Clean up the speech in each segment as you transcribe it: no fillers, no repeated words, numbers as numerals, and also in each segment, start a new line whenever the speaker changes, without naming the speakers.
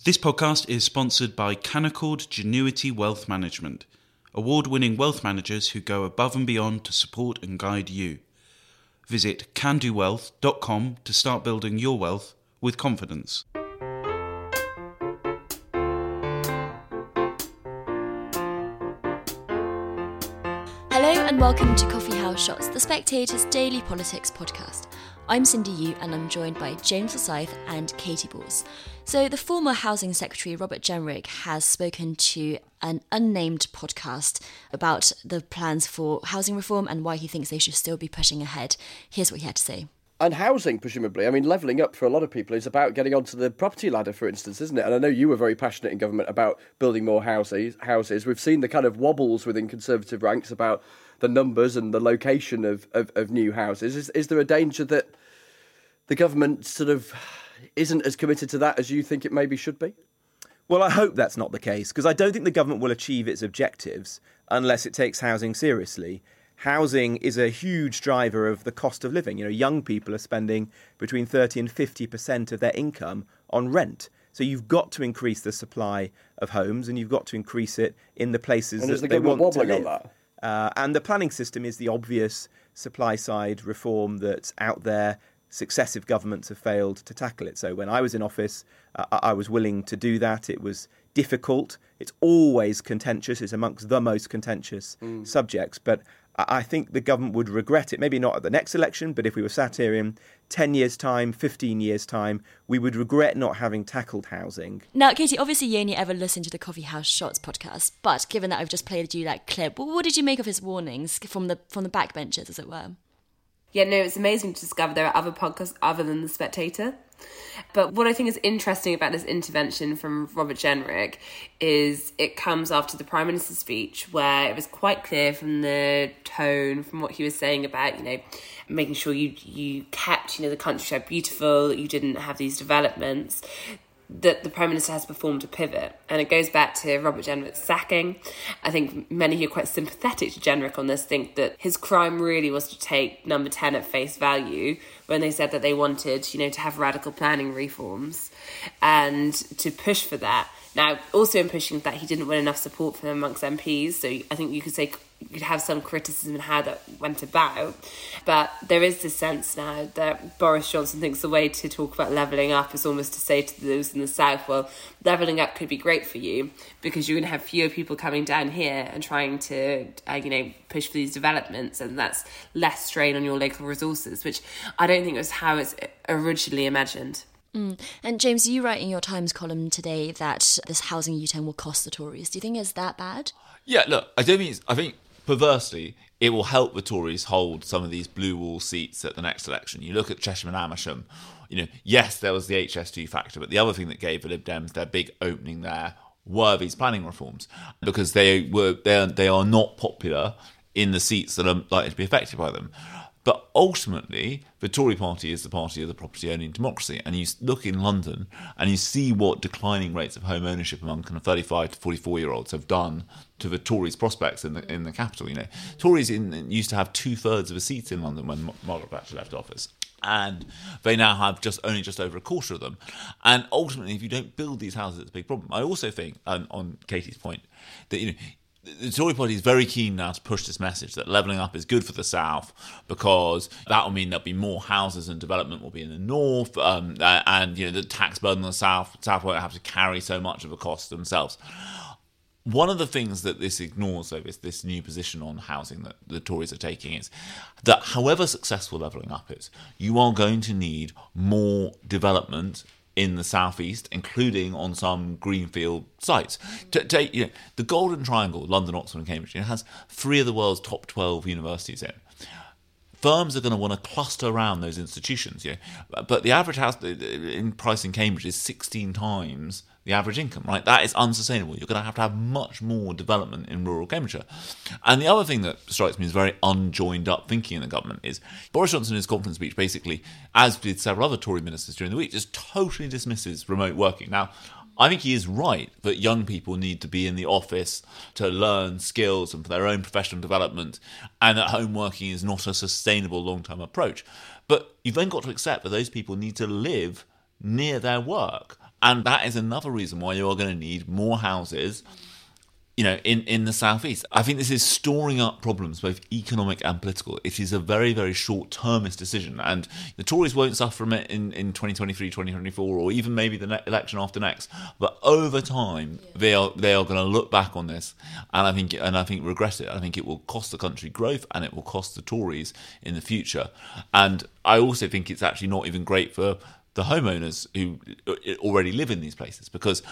This podcast is sponsored by Canaccord Genuity Wealth Management, award-winning wealth managers who go above and beyond to support and guide you. Visit candowealth.com to start building your wealth with confidence.
Hello and welcome to Coffee House Shots, the Spectator's daily politics podcast. I'm Cindy Yu and I'm joined by James Forsyth and Katie Balls. So the former Housing Secretary Robert Jenrick has spoken to an unnamed podcast about the plans for housing reform and why he thinks they should still be pushing ahead. Here's what he had to say.
And housing, presumably. I mean, levelling up for a lot of people is about getting onto the property ladder, for instance, isn't it? And I know you were very passionate in government about building more houses. We've seen the kind of wobbles within Conservative ranks about the numbers and the location of new houses. Is there a danger that the government sort of isn't as committed to that as you think it maybe should be?
Well, I hope that's not the case, because I don't think the government will achieve its objectives unless it takes housing seriously. Housing is a huge driver of the cost of living. You know, young people are spending between 30 and 50% of their income on rent. So you've got to increase the supply of homes and you've got to increase it in the places that they want to live. On that? And the planning system is the obvious supply-side reform that's out there. Successive governments have failed to tackle it. So when I was in office, I was willing to do that. It was difficult. It's always contentious. It's amongst the most contentious subjects. But I think the government would regret it. Maybe not at the next election, but if we were sat here in 10 years' time, 15 years' time, we would regret not having tackled housing.
Now, Katie, obviously you only ever listen to the Coffee House Shots podcast, but given that I've just played you that clip, what did you make of his warnings from the backbenchers, as it were?
Yeah, no, it's amazing to discover there are other podcasts other than The Spectator. But what I think is interesting about this intervention from Robert Jenrick is it comes after the Prime Minister's speech, where it was quite clear from the tone, from what he was saying about, making sure you kept, the countryside beautiful, that you didn't have these developments, that the Prime Minister has performed a pivot. And it goes back to Robert Jenrick's sacking. I think many who are quite sympathetic to Jenrick on this think that his crime really was to take Number 10 at face value when they said that they wanted, to have radical planning reforms and to push for that. Now, also in pushing that, he didn't win enough support from amongst MPs, so I think you could have some criticism in how that went about. But there is this sense now that Boris Johnson thinks the way to talk about levelling up is almost to say to those in the south, well, levelling up could be great for you because you're going to have fewer people coming down here and trying to, push for these developments, and that's less strain on your local resources, which I don't think was how it's originally imagined.
And James, you write in your Times column today that this housing U-turn will cost the Tories. Do you think it's that bad?
Yeah, look, I think perversely, it will help the Tories hold some of these blue wall seats at the next election. You look at Chesham and Amersham, yes, there was the HS2 factor, but the other thing that gave the Lib Dems their big opening there were these planning reforms, because they are not popular in the seats that are likely to be affected by them. But ultimately, the Tory party is the party of the property-owning democracy. And you look in London and you see what declining rates of home ownership among kind of 35 to 44-year-olds have done to the Tories' prospects in the capital. Tories used to have 2/3 of the seats in London when Margaret Thatcher left office. And they now have just over a quarter of them. And ultimately, if you don't build these houses, it's a big problem. I also think, on Katie's point, that the Tory party is very keen now to push this message that levelling up is good for the south because that will mean there'll be more houses and development will be in the north, and the tax burden on the south won't have to carry so much of a cost themselves. One of the things that this ignores, though, is this new position on housing that the Tories are taking is that however successful levelling up is, you are going to need more development in the southeast, including on some greenfield sites. The Golden Triangle, London, Oxford and Cambridge, has 3 of the world's top 12 universities in. Firms are going to want to cluster around those institutions, but the average house in price in Cambridge is 16 times the average income, right? That is unsustainable. You're going to have much more development in rural Cambridgeshire. And the other thing that strikes me as very unjoined up thinking in the government is Boris Johnson in his conference speech basically, as did several other Tory ministers during the week, just totally dismisses remote working. Now, I think he is right that young people need to be in the office to learn skills and for their own professional development, and that home working is not a sustainable long-term approach. But you've then got to accept that those people need to live near their work. And that is another reason why you are going to need more houses, in the southeast. I think this is storing up problems, both economic and political. It is a very, very short-termist decision, and the Tories won't suffer from it in 2023, 2024, or even maybe the election after next. But over time, they are going to look back on this, and I think regret it. I think it will cost the country growth, and it will cost the Tories in the future. And I also think it's actually not even great for the homeowners who already live in these places, because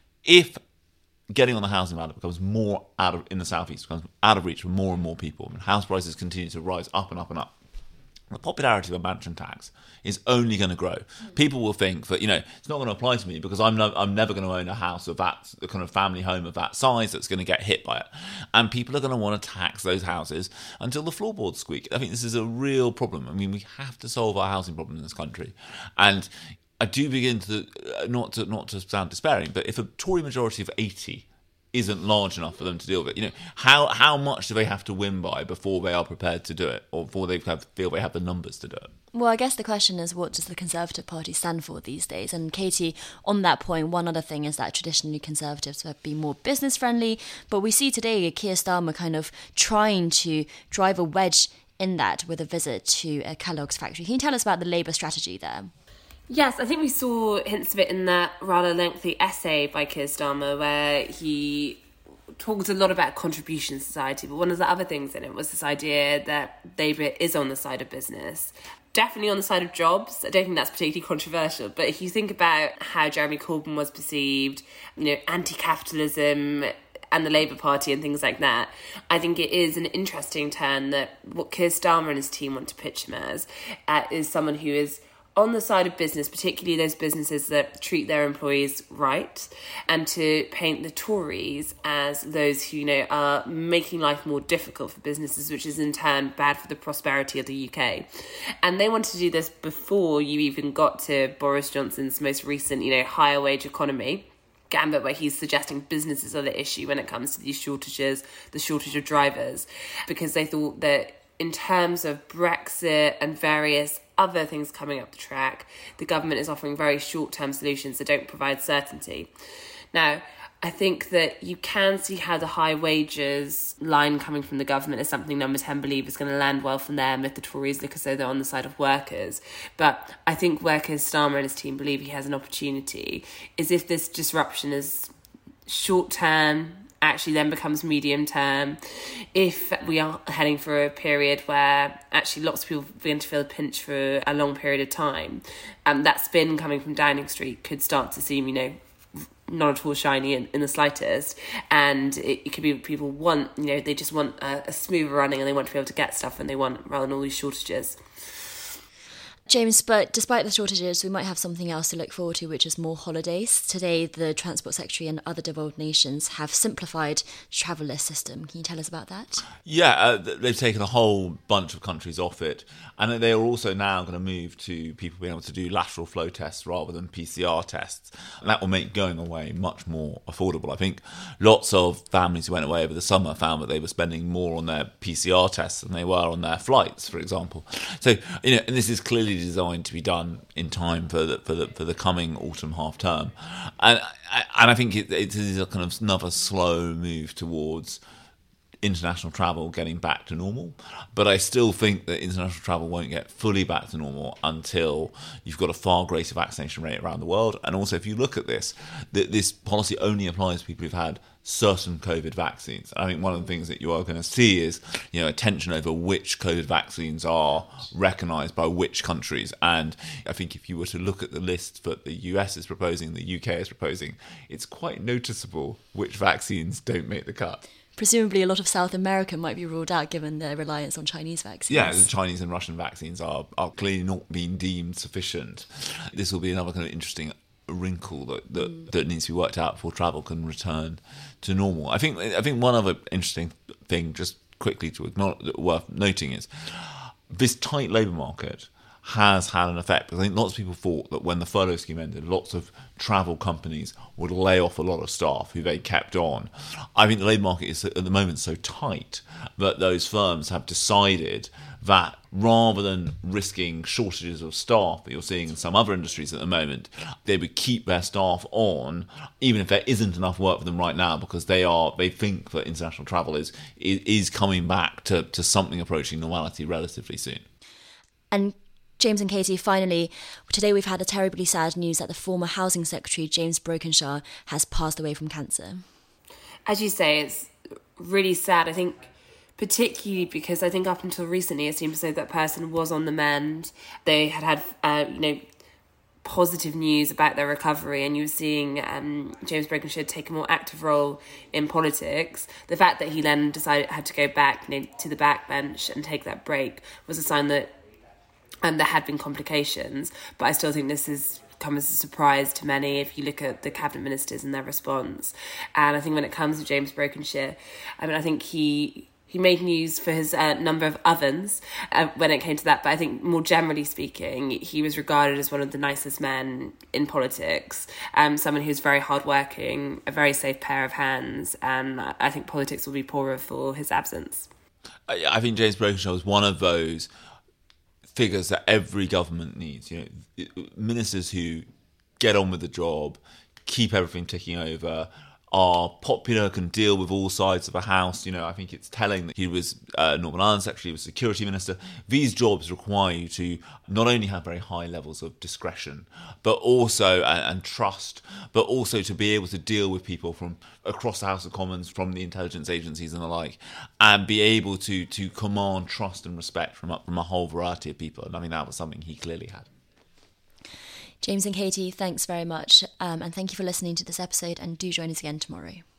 if getting on the housing ladder becomes more in the southeast, becomes out of reach for more and more people, and house prices continue to rise up and up and up, the popularity of a mansion tax is only going to grow. People will think that, it's not going to apply to me because I'm never going to own a house of that, the kind of family home of that size that's going to get hit by it. And people are going to want to tax those houses until the floorboards squeak. I think this is a real problem. I mean, we have to solve our housing problem in this country. And I do begin to not to sound despairing, but if a Tory majority of 80 isn't large enough for them to deal with it, how much do they have to win by before they are prepared to do it, or before they feel they have the numbers to do it?
Well, I guess the question is, what does the Conservative Party stand for these days? And Katie, on that point, one other thing is that traditionally Conservatives have been more business friendly, but we see today Keir Starmer kind of trying to drive a wedge in that with a visit to a Kellogg's factory. Can you tell us about the Labour strategy there?
Yes, I think we saw hints of it in that rather lengthy essay by Keir Starmer where he talked a lot about contribution society, but one of the other things in it was this idea that Labour is on the side of business. Definitely on the side of jobs. I don't think that's particularly controversial, but if you think about how Jeremy Corbyn was perceived, anti-capitalism and the Labour Party and things like that, I think it is an interesting turn that what Keir Starmer and his team want to pitch him as is someone who is on the side of business, particularly those businesses that treat their employees right, and to paint the Tories as those who, are making life more difficult for businesses, which is in turn bad for the prosperity of the UK. And they wanted to do this before you even got to Boris Johnson's most recent, higher wage economy gambit, where he's suggesting businesses are the issue when it comes to these shortages, the shortage of drivers, because they thought that in terms of Brexit and various other things coming up the track, the government is offering very short-term solutions that don't provide certainty. Now, I think that you can see how the high wages line coming from the government is something Number 10 believe is going to land well for them if the Tories look as though they're on the side of workers. But I think where Keir Starmer and his team believe he has an opportunity is if this disruption is short-term, actually then becomes medium term, if we are heading for a period where actually lots of people begin to feel a pinch for a long period of time, that spin coming from Downing Street could start to seem, not at all shiny in the slightest, and it could be people want, they just want a smoother running and they want to be able to get stuff and they want rather than all these shortages.
James, but despite the shortages, we might have something else to look forward to, which is more holidays. Today, the Transport Secretary and other devolved nations have simplified the travel list system. Can you tell us about that?
Yeah, they've taken a whole bunch of countries off it, and they are also now going to move to people being able to do lateral flow tests rather than PCR tests, and that will make going away much more affordable. I think lots of families who went away over the summer found that they were spending more on their PCR tests than they were on their flights, for example. So, and this is clearly designed to be done in time for the coming autumn half term, and I think it is a kind of another slow move towards international travel getting back to normal. But I still think that international travel won't get fully back to normal until you've got a far greater vaccination rate around the world. And also, if you look at this policy only applies to people who've had certain COVID vaccines. I think one of the things that you are going to see is, a tension over which COVID vaccines are recognised by which countries. And I think if you were to look at the list that the US is proposing, the UK is proposing, it's quite noticeable which vaccines don't make the cut.
Presumably a lot of South America might be ruled out given their reliance on Chinese vaccines.
Yeah, the Chinese and Russian vaccines are clearly not being deemed sufficient. This will be another kind of interesting wrinkle that needs to be worked out before travel can return to normal. I think one other interesting thing, just quickly to acknowledge, worth noting, is this tight labour market has had an effect. Because I think lots of people thought that when the furlough scheme ended, lots of travel companies would lay off a lot of staff who they kept on. I think the labour market is at the moment so tight that those firms have decided that rather than risking shortages of staff that you're seeing in some other industries at the moment, they would keep their staff on, even if there isn't enough work for them right now, because they think that international travel is coming back to something approaching normality relatively soon.
And James and Katie, finally, today we've had the terribly sad news that the former Housing Secretary, James Brokenshire, has passed away from cancer.
As you say, it's really sad, I think, particularly because I think up until recently it seemed as though that person was on the mend. They had positive news about their recovery, and you were seeing James Brokenshire take a more active role in politics. The fact that he then had to go back to the backbench and take that break was a sign that there had been complications. But I still think this has come as a surprise to many if you look at the cabinet ministers and their response. And I think when it comes to James Brokenshire, I think he made news for his number of ovens when it came to that. But I think more generally speaking, he was regarded as one of the nicest men in politics, someone who's very hardworking, a very safe pair of hands. And I think politics will be poorer for his absence.
I think James Brokenshire was one of those figures that every government needs. Ministers who get on with the job, keep everything ticking over, are popular, can deal with all sides of a house. I think it's telling that he was Northern Ireland Secretary, he was Security Minister. These jobs require you to not only have very high levels of discretion, but also and trust, but also to be able to deal with people from across the House of Commons, from the intelligence agencies and the like, and be able to command trust and respect from a whole variety of people. And I mean, that was something he clearly had.
James and Katie, thanks very much. And thank you for listening to this episode, and do join us again tomorrow.